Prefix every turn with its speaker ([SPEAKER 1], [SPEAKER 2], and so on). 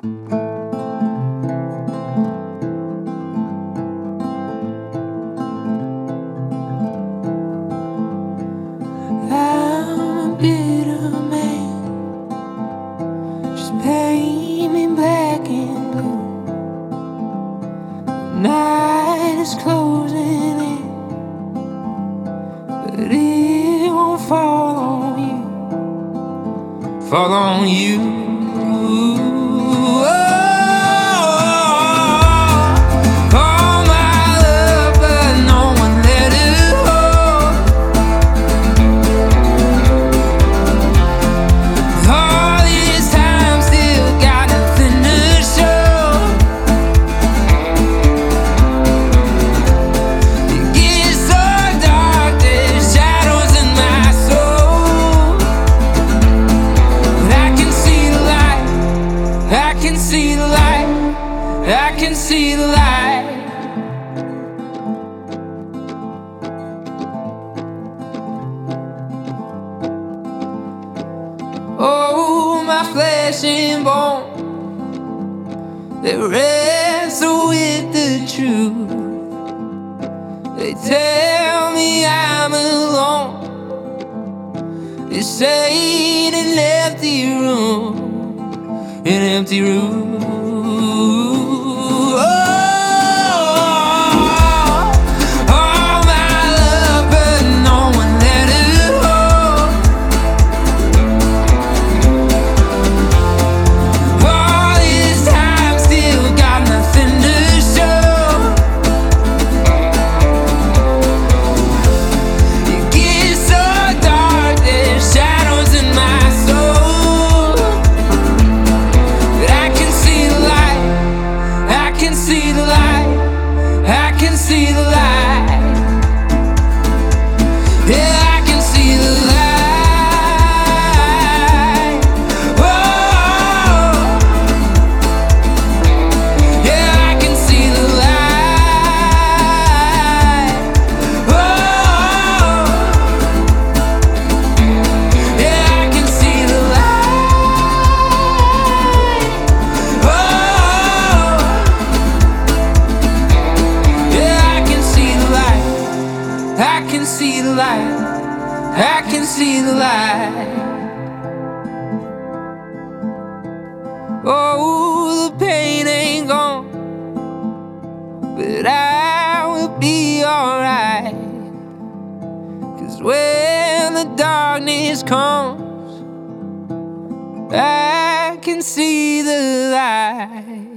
[SPEAKER 1] I'm a bitter man, just paint me black and blue. Night is closing in, but it won't fall on you. Fall on you. I can see the light, I can see the light. Oh, my flesh and bone, they wrestle with the truth. They tell me I'm alone. They say in an empty room, an empty room. All my love, but no one let it hold. All this time, still got nothing to show. It gets so dark, there's shadows in my soul. I can see the light, I can see the light. Yeah, I can see the light. Oh, yeah, I can see the light. Oh, yeah, I can see the light. Oh, yeah, I can see the light. I can see the light, I can see the light. Oh, the pain ain't gone, but I will be alright. 'Cause when the darkness comes, I can see the light.